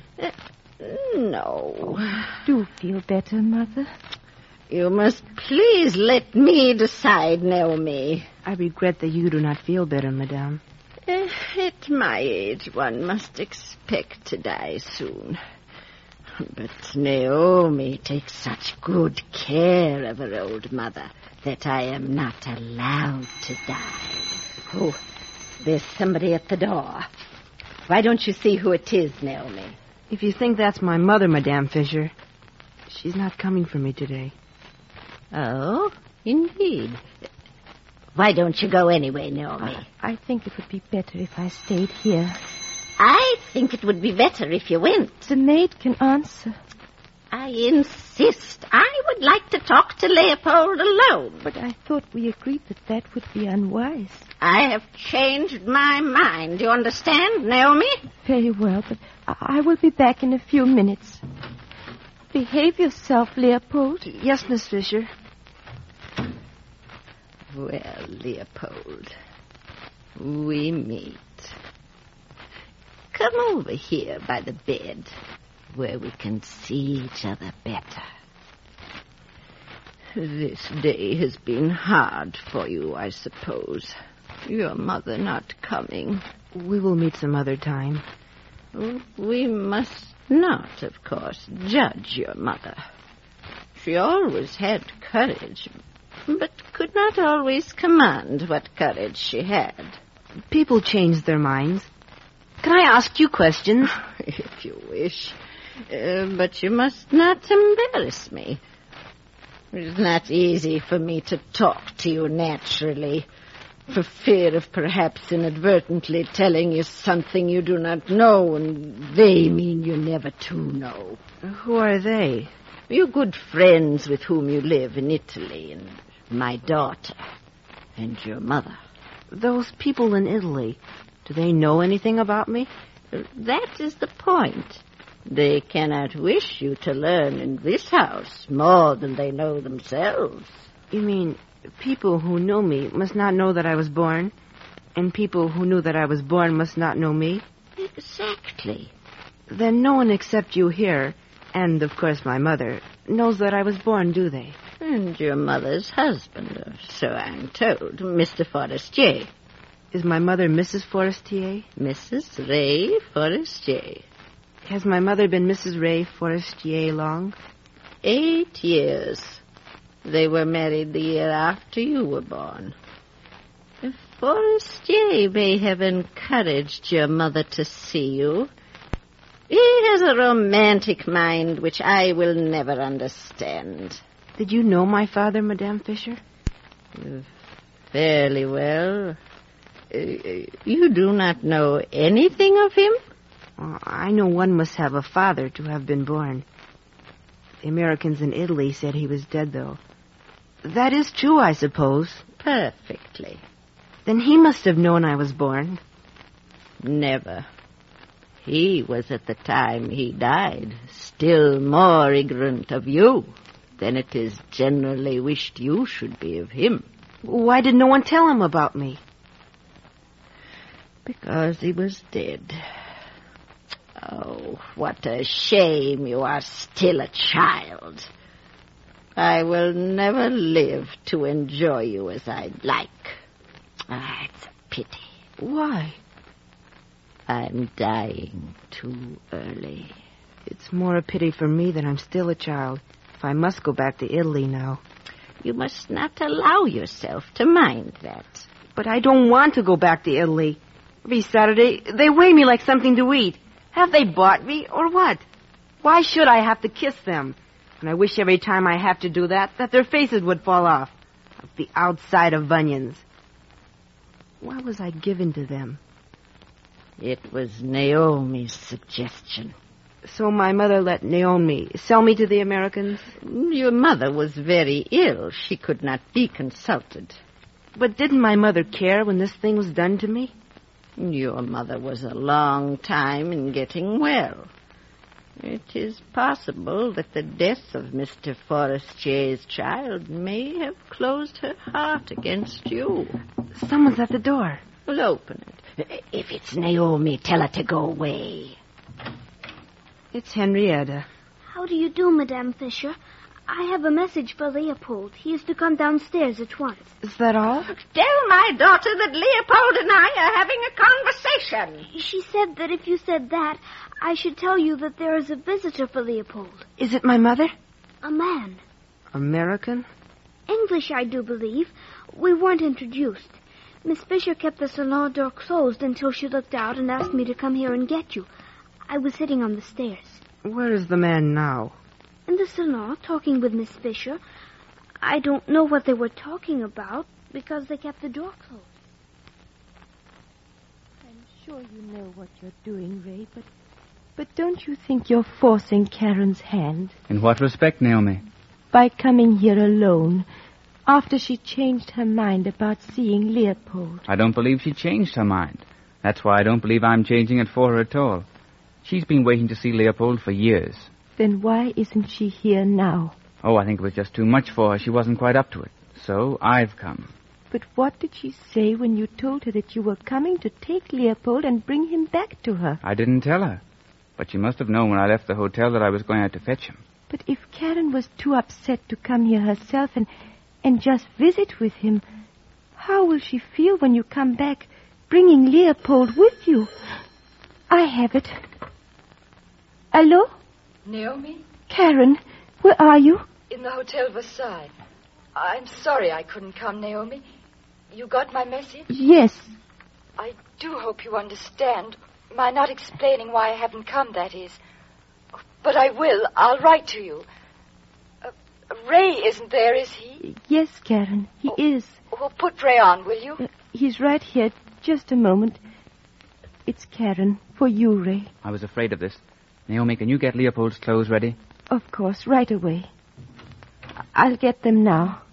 No. Do feel better, Mother? You must please let me decide, Naomi. I regret that you do not feel better, Madame. At my age, one must expect to die soon. But Naomi takes such good care of her old mother that I am not allowed to die. Oh, there's somebody at the door. Why don't you see who it is, Naomi? If you think that's my mother, Madame Fisher, she's not coming for me today. Oh, indeed. Why don't you go anyway, Naomi? I think it would be better if I stayed here. I think it would be better if you went. The maid can answer. I insist. I would like to talk to Leopold alone. But I thought we agreed that would be unwise. I have changed my mind. You understand, Naomi? Very well, but I will be back in a few minutes. Behave yourself, Leopold. Yes, Miss Fisher. Well, Leopold, we meet. Come over here by the bed, where we can see each other better. This day has been hard for you, I suppose. Your mother not coming. We will meet some other time. We must not, of course, judge your mother. She always had courage, but could not always command what courage she had. People change their minds. Can I ask you questions? If you wish. But you must not embarrass me. It is not easy for me to talk to you naturally, for fear of perhaps inadvertently telling you something you do not know, and they mean you never to know. Who are they? Your good friends with whom you live in Italy, and my daughter, and your mother. Those people in Italy, do they know anything about me? That is the point. They cannot wish you to learn in this house more than they know themselves. You mean people who know me must not know that I was born, and people who knew that I was born must not know me? Exactly. Then no one except you here, and of course my mother, knows that I was born, do they? And your mother's husband, or so I'm told, Mr. Forestier. Is my mother Mrs. Forestier? Mrs. Ray Forestier. Has my mother been Mrs. Ray Forestier long? 8 years. They were married the year after you were born. Forestier may have encouraged your mother to see you. He has a romantic mind which I will never understand. Did you know my father, Madame Fisher? Fairly well. You do not know anything of him? I know one must have a father to have been born. The Americans in Italy said he was dead, though. That is true, I suppose. Perfectly. Then he must have known I was born. Never. He was at the time he died still more ignorant of you than it is generally wished you should be of him. Why did no one tell him about me? Because he was dead. Oh, what a shame you are still a child. I will never live to enjoy you as I'd like. Ah, it's a pity. Why? I'm dying too early. It's more a pity for me that I'm still a child, if I must go back to Italy now. You must not allow yourself to mind that. But I don't want to go back to Italy. Every Saturday, they weigh me like something to eat. Have they bought me, or what? Why should I have to kiss them? And I wish every time I have to do that their faces would fall off. Like the outside of onions. Why was I given to them? It was Naomi's suggestion. So my mother let Naomi sell me to the Americans? Your mother was very ill. She could not be consulted. But didn't my mother care when this thing was done to me? Your mother was a long time in getting well. It is possible that the death of Mr. Forestier's child may have closed her heart against you. Someone's at the door. Well, open it. If it's Naomi, tell her to go away. It's Henrietta. How do you do, Madame Fisher? I have a message for Leopold. He is to come downstairs at once. Is that all? Tell my daughter that Leopold and I are having a conversation. She said that if you said that, I should tell you that there is a visitor for Leopold. Is it my mother? A man. American? English, I do believe. We weren't introduced. Miss Fisher kept the salon door closed until she looked out and asked me to come here and get you. I was sitting on the stairs. Where is the man now? In the salon, talking with Miss Fisher. I don't know what they were talking about, because they kept the door closed. I'm sure you know what you're doing, Ray, but don't you think you're forcing Karen's hand? In what respect, Naomi? By coming here alone, after she changed her mind about seeing Leopold. I don't believe she changed her mind. That's why I don't believe I'm changing it for her at all. She's been waiting to see Leopold for years. Then why isn't she here now? Oh, I think it was just too much for her. She wasn't quite up to it. So I've come. But what did she say when you told her that you were coming to take Leopold and bring him back to her? I didn't tell her. But she must have known when I left the hotel that I was going out to fetch him. But if Karen was too upset to come here herself and just visit with him, how will she feel when you come back, bringing Leopold with you? I have it. Hello? Naomi? Karen, where are you? In the Hotel Versailles. I'm sorry I couldn't come, Naomi. You got my message? Yes. I do hope you understand. My not explaining why I haven't come, that is. But I will. I'll write to you. Ray isn't there, is he? Yes, Karen, he is. Well, put Ray on, will you? He's right here. Just a moment. It's Karen, for you, Ray. I was afraid of this. Naomi, can you get Leopold's clothes ready? Of course, right away. I'll get them now.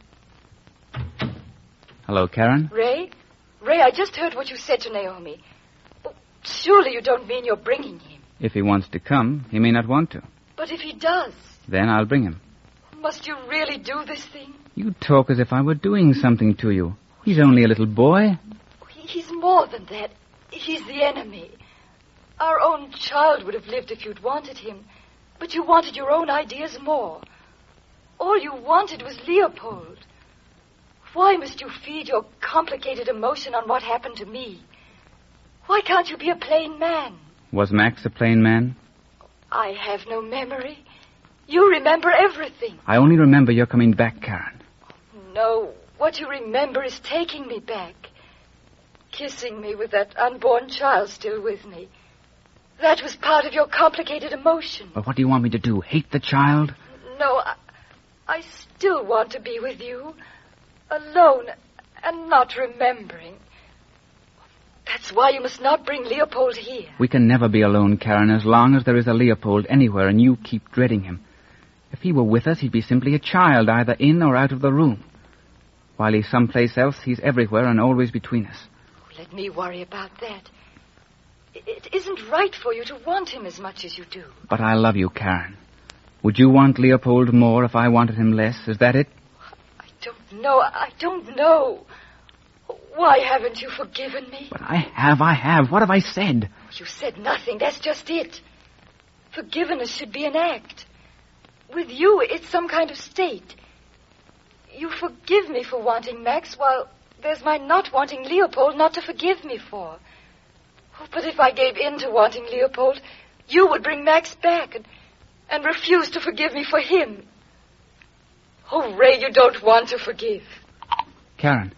Hello, Karen? Ray? Ray, I just heard what you said to Naomi. Oh, surely you don't mean you're bringing him. If he wants to come, he may not want to. But if he does... Then I'll bring him. Must you really do this thing? You talk as if I were doing something to you. He's only a little boy. He's more than that. He's the enemy. Our own child would have lived if you'd wanted him. But you wanted your own ideas more. All you wanted was Leopold. Why must you feed your complicated emotion on what happened to me? Why can't you be a plain man? Was Max a plain man? I have no memory. You remember everything. I only remember you're coming back, Karen. No, what you remember is taking me back. Kissing me with that unborn child still with me. That was part of your complicated emotion. But what do you want me to do? Hate the child? No, I still want to be with you. Alone and not remembering. That's why you must not bring Leopold here. We can never be alone, Karen, as long as there is a Leopold anywhere and you keep dreading him. If he were with us, he'd be simply a child, either in or out of the room. While he's someplace else, he's everywhere and always between us. Let me worry about that. It isn't right for you to want him as much as you do. But I love you, Karen. Would you want Leopold more if I wanted him less? Is that it? I don't know. Why haven't you forgiven me? But I have. What have I said? You said nothing. That's just it. Forgiveness should be an act. With you, it's some kind of state. You forgive me for wanting Max, while there's my not wanting Leopold not to forgive me for. Oh, but if I gave in to wanting Leopold, you would bring Max back and refuse to forgive me for him. Oh, Ray, you don't want to forgive. Karen.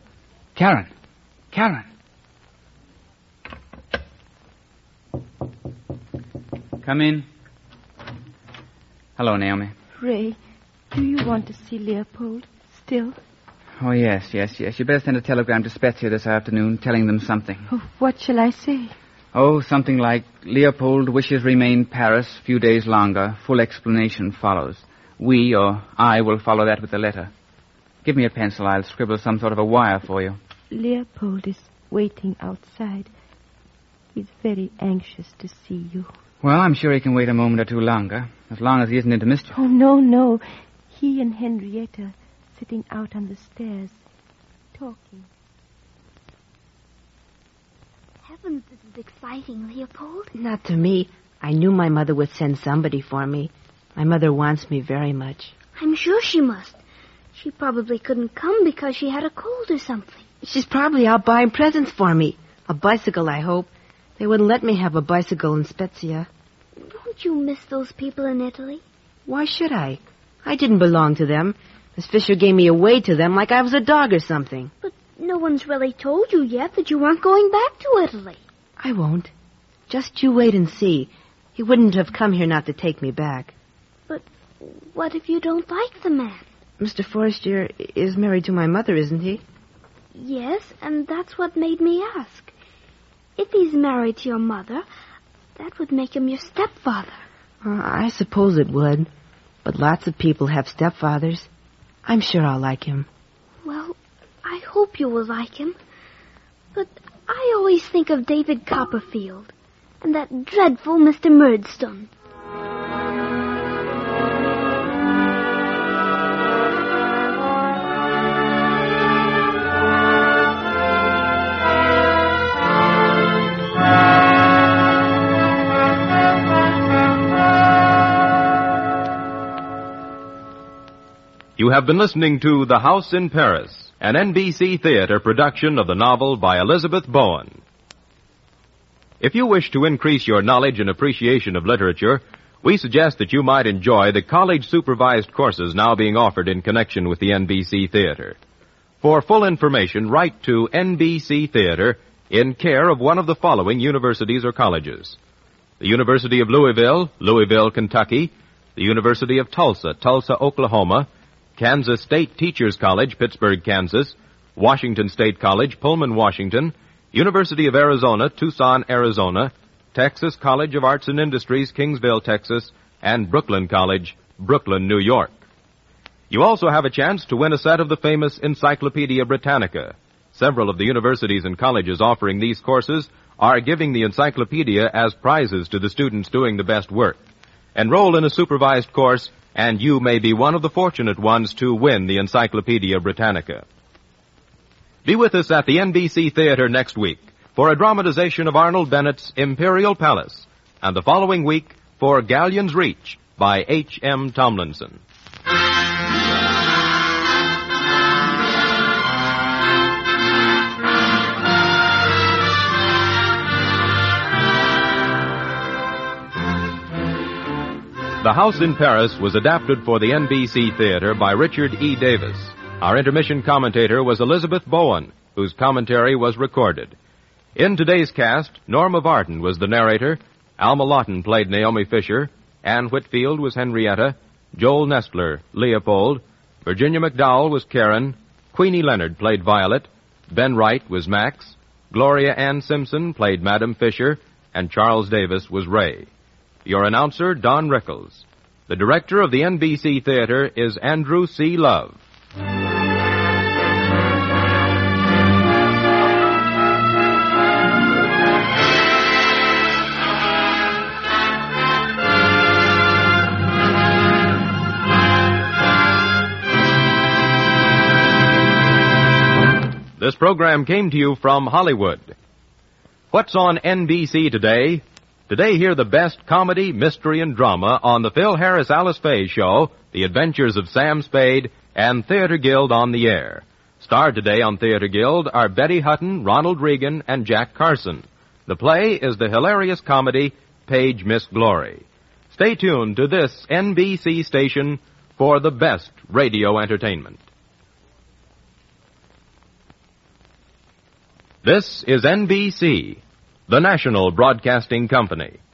Come in. Hello, Naomi. Ray, do you want to see Leopold still? Oh, yes. You better send a telegram to Spezia this afternoon telling them something. Oh, what shall I say? Oh, something like, Leopold wishes remain Paris few days longer. Full explanation follows. We, or I, will follow that with the letter. Give me a pencil. I'll scribble some sort of a wire for you. Leopold is waiting outside. He's very anxious to see you. Well, I'm sure he can wait a moment or two longer, as long as he isn't into mischief. Oh, no. He and Henrietta sitting out on the stairs, talking. Heavens, this is exciting, Leopold. Not to me. I knew my mother would send somebody for me. My mother wants me very much. I'm sure she must. She probably couldn't come because she had a cold or something. She's probably out buying presents for me. A bicycle, I hope. They wouldn't let me have a bicycle in Spezia. Don't you miss those people in Italy? Why should I? I didn't belong to them. Miss Fisher gave me away to them like I was a dog or something. But no one's really told you yet that you aren't going back to Italy. I won't. Just you wait and see. He wouldn't have come here not to take me back. But what if you don't like the man? Mr. Forestier is married to my mother, isn't he? Yes, and that's what made me ask. If he's married to your mother, that would make him your stepfather. I suppose it would. But lots of people have stepfathers. I'm sure I'll like him. Well, I hope you will like him. But I always think of David Copperfield and that dreadful Mr. Murdstone. You have been listening to The House in Paris, an NBC Theater production of the novel by Elizabeth Bowen. If you wish to increase your knowledge and appreciation of literature, we suggest that you might enjoy the college-supervised courses now being offered in connection with the NBC Theater. For full information, write to NBC Theater in care of one of the following universities or colleges: the University of Louisville, Louisville, Kentucky; the University of Tulsa, Tulsa, Oklahoma; Kansas State Teachers College, Pittsburgh, Kansas; Washington State College, Pullman, Washington; University of Arizona, Tucson, Arizona; Texas College of Arts and Industries, Kingsville, Texas; and Brooklyn College, Brooklyn, New York. You also have a chance to win a set of the famous Encyclopedia Britannica. Several of the universities and colleges offering these courses are giving the encyclopedia as prizes to the students doing the best work. Enroll in a supervised course, and you may be one of the fortunate ones to win the Encyclopedia Britannica. Be with us at the NBC Theater next week for a dramatization of Arnold Bennett's Imperial Palace, and the following week for Galleon's Reach by H.M. Tomlinson. The House in Paris was adapted for the NBC Theater by Richard E. Davis. Our intermission commentator was Elizabeth Bowen, whose commentary was recorded. In today's cast, Norma Varden was the narrator, Alma Lawton played Naomi Fisher, Anne Whitfield was Henrietta, Joel Nestler, Leopold, Virginia McDowell was Karen, Queenie Leonard played Violet, Ben Wright was Max, Gloria Ann Simpson played Madame Fisher, and Charles Davis was Ray. Your announcer, Don Rickles. The director of the NBC Theater is Andrew C. Love. This program came to you from Hollywood. What's on NBC today? Today, hear the best comedy, mystery, and drama on the Phil Harris Alice Faye Show, The Adventures of Sam Spade, and Theater Guild on the Air. Starred today on Theater Guild are Betty Hutton, Ronald Reagan, and Jack Carson. The play is the hilarious comedy, Page Miss Glory. Stay tuned to this NBC station for the best radio entertainment. This is NBC, the national broadcasting company.